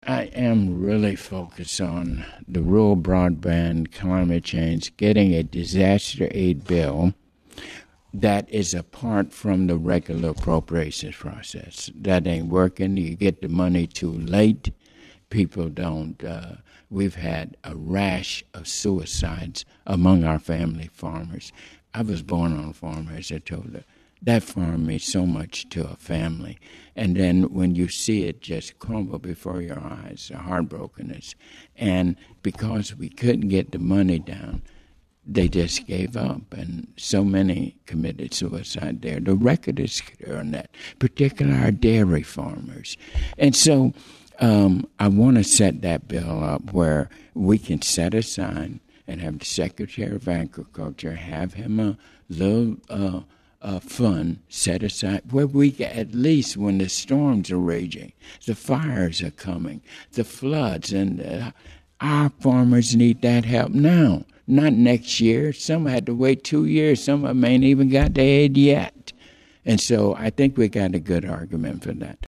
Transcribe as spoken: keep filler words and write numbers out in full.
I am really focused on the rural broadband, climate change, getting a disaster aid bill that is apart from the regular appropriations process. That ain't working. You get the money too late. People don't. Uh, we've had a rash of suicides among our family farmers. I was born on a farm, as I told her. That farm means so much to a family. And then when you see it just crumble before your eyes, the heartbrokenness. And because we couldn't get the money down, they just gave up. And so many committed suicide there. The record is clear on that, particularly our dairy farmers. And so um, I want to set that bill up where we can set aside and have the Secretary of Agriculture have him a little uh, uh, fund set aside where we can, at least when the storms are raging, the fires are coming, the floods, and uh, our farmers need that help now, not next year. Some had to wait two years. Some of them ain't even got the aid yet. And so I think we got a good argument for that.